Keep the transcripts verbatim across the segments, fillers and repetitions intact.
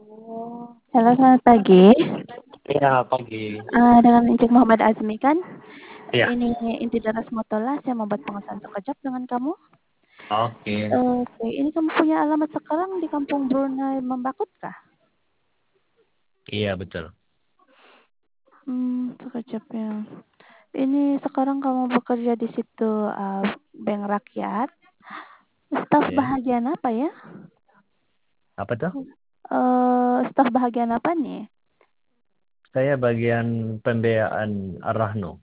Halo, selamat pagi. Iya, pagi. Eee, dengan Ijek Muhammad Azmi kan? Iya. Ini inti dari Motola, saya membuat pengesahan sekejap dengan kamu. Oke. Oke, ini kamu punya alamat sekarang di kampung Brunei Membakut kah? Iya, betul. Hmm, sekejap ya. Ini sekarang kamu bekerja di situ, eee, bank rakyat. Staf Oke. bahagian apa ya? Apa tuh? Eee, staf bahagian apa nih? Saya bagian pembiayaan Ar-Rahno.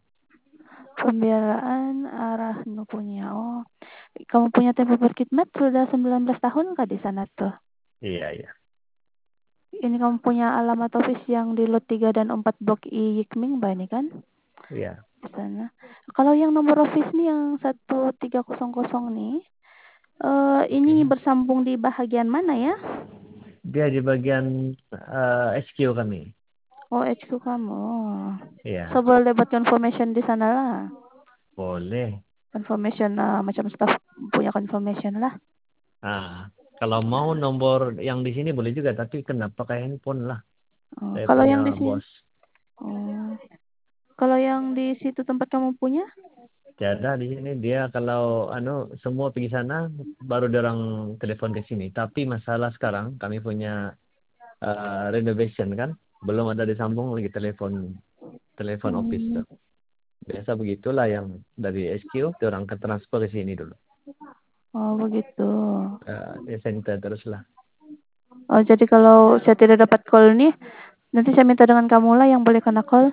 Pembiayaan Ar-Rahno punya, oh. Kamu punya tempo berkhidmat sudah sembilan belas tahun kah di sana tuh? Iya, iya. Ini kamu punya alamat office yang di lot tiga dan empat Blok I Yikming Ba ini kan? Iya. Di sana. Kalau yang nomor office nih yang satu tiga kosong kosong nih, eee, ini Oke. bersambung di bahagian mana ya? Dia di bagian uh, H Q kami. Oh, H Q kamu. Iya. So, boleh dapat confirmation di sanalah. Boleh. Confirmation, eee, macam staf punya confirmation lah. Ah, kalau mau nomor yang di sini boleh juga, tapi kena pakai handphone lah. Oh, Saya kalau punya yang di sini bos. oh. Kalau yang di situ tempat kamu punya? Tiada di sini dia kalau anu semua pergi sana baru dia orang telepon ke sini. Tapi masalah sekarang kami punya uh, renovation kan, belum ada disambung lagi telepon telepon office Hmm. tuh. Biasa begitulah yang dari S Q dia orang ke transfer ke sini dulu. Oh, begitu. Uh, di center terus lah. Oh, jadi kalau saya tidak dapat call nih, nanti saya minta dengan kamu lah yang boleh kena call.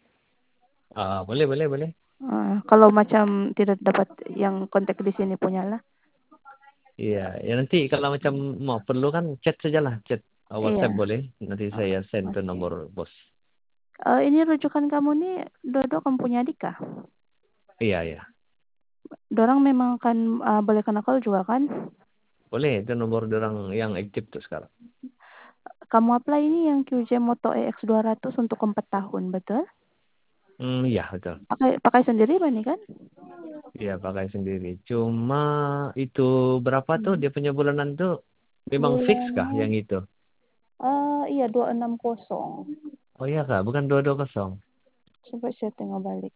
Ah, boleh boleh boleh. Uh, kalau macam tidak dapat yang kontak di sini punya lah. Iya, ya nanti kalau macam mau perlu kan chat sajalah, chat uh, Iya. WhatsApp boleh. Nanti saya send Oke. ke nomor bos. Uh, ini rujukan kamu nih, Dodo kamu punya adik kah? Iya iya. Dorang memang kan uh, boleh kena call juga kan? Boleh, itu nomor orang yang aktif tuh sekarang. Kamu apply ini yang Q J Moto E X dua ratus untuk empat tahun, betul? Hmm, iya betul. Pakai pakai sendiri Bani kan? Iya pakai sendiri. Cuma itu berapa tuh Hmm. dia punya bulanan tuh memang fix kah Bulannya yang itu? uh, iya dua enam kosong. Oh iya kak, bukan dua dua kosong. Coba saya tengok balik.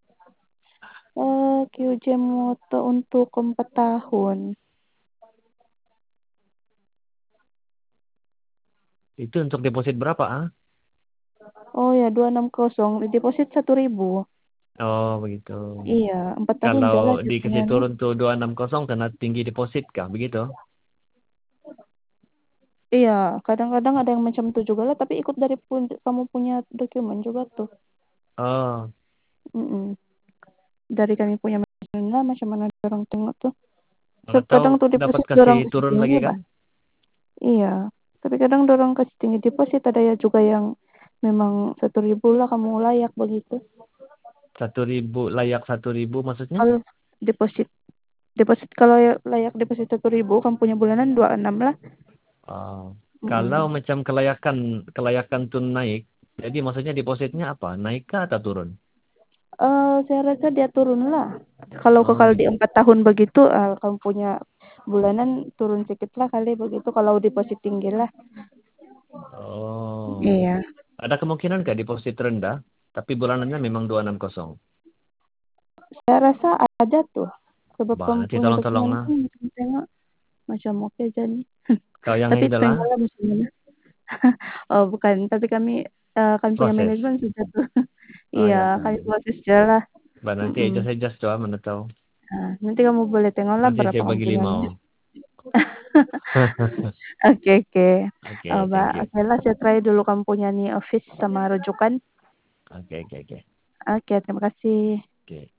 Uh, Q J Moto untuk empat tahun. Itu untuk deposit berapa ah? Oh ya, dua enam kosong. Deposit satu ribu. Oh begitu. Iya, empat tahun Kalau jelas ya punya dikasih nih. turun tuh dua enam kosong kena tinggi deposit kah? Begitu? Iya, kadang-kadang ada yang macam itu juga lah, tapi ikut dari pun kamu punya dokumen juga tuh. Oh, Mm-mm. Dari kami punya macam lah, macam mana orang tengok tuh. So, kalau tahu kadang tuh dapat deposit kasih orang kasih turun tinggi lagi kan? lah. Iya, tapi kadang orang kasih tinggi deposit, ada ya juga yang memang satu ribu lah kamu layak begitu. Satu ribu layak satu ribu maksudnya? Kalau deposit, deposit kalau ya- layak deposit satu ribu, kamu punya bulanan dua enam lah. Oh, kalau Mm-mm. macam kelayakan kelayakan tuh naik, jadi maksudnya depositnya apa? Naik kah atau turun? Eh, saya rasa dia turun lah. Kalau Oh kekal di gitu. empat tahun begitu, eh, kamu punya bulanan turun sedikit lah kali begitu. Kalau deposit tinggi lah. Oh, Iya. ada kemungkinan nggak deposit rendah, tapi bulanannya memang dua enam kosong? Saya rasa ada tuh. Sebab Bah, kamu nanti punya tolong-tolong dokumen lah. kan macam tengok macam oke jadi. Kalau yang Tapi itu lah, tengoklah macam mana. Oh bukan, tapi kami eh, kami punya proses. manajemen sudah tuh. Oh Iya, ya kami kan. proses jalan. Bah, nanti Mm-mm. aja saya just doa mana tahu. Nah, nanti kamu boleh tengoklah Nanti berapa saya kamu bagi punya lima. minat. Oke oke. Eh, Oke, Mbak, thank you. oke lah saya try dulu kamu punya nih office sama rujukan. Oke, oke, oke. Oke, terima kasih. Oke.